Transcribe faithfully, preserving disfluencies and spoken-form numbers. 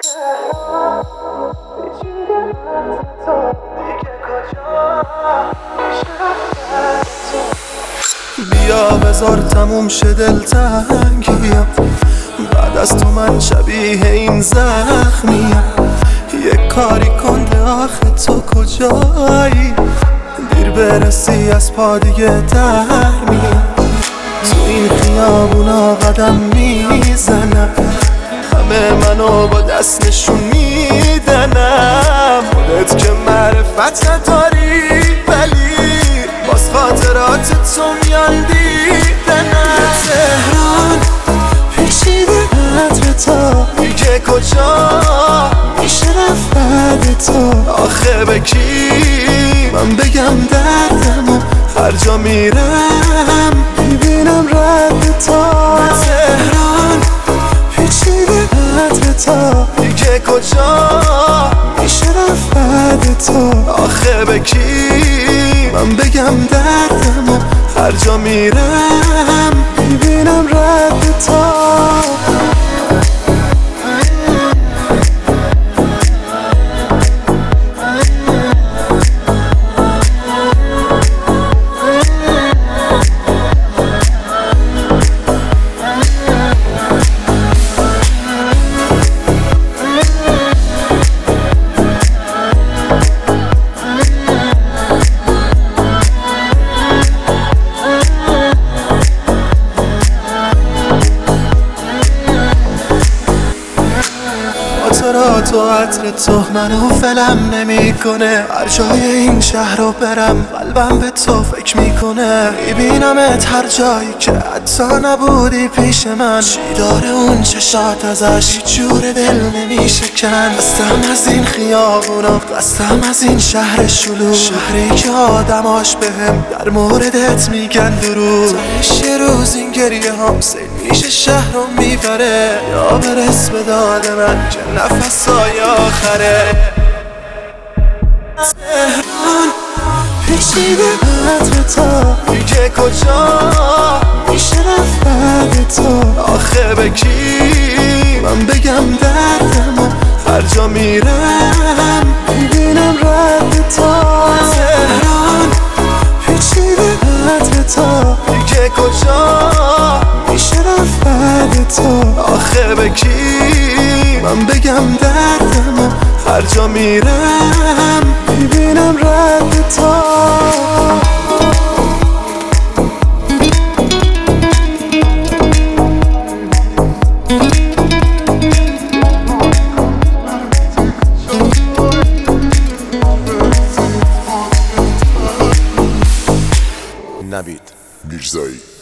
بیا بذار تموم شه دلتنگیم، بعد از تو من شبیه این زخمیم. یک کاری کن ده آخه تو کجایی، دیر برسی از پا دیگه در میام. تو این خیابونا قدم میزنم، همه منو با دست نشون میدنم. خودت که معرفت نداری ولی باز خاطرات تو میان دیدنم. تهران پیچیده عطر تا دیگه کجا میشه رفت بعد تو. آخه به کی من بگم دردمو، هر جا میرم میبینم رد تو. تهران پیچیده عطر تا دیگه کجا میشه رفت بعد تو. آخه به کی من بگم دردمو، هر جا میرم میبینم رد تو. خاطرات و عطر تو منو فلم نمی کنه. هر جای این شهر رو برم قلبم به تو فکر میکنه. میبینمت هر جایی که حتی نبودی پیش من. چی داره اون چشات ازش هیچ جور دل نمیشکن. قصدم از این خیابونا، قصدم از این شهر شلوغ، شهری که آدماش بهم در موردت میگن درود. تاش یه روز این گریه هم سیل میشه شهر رو میبره، یا برس به داد من که نفسای آخره. تهران پیچیده عطر تا دیگه کجا میشه رفت بعد تو. آخه به کی من بگم دردمو، هر جا میرم میبینم رد تو. تهران پیچیده عطر تا دیگه کجا میشه رفت بعد تو. آخه به کی من بگم دردمو، هر جا میرم میبینم رد تو. نوید میرزایی.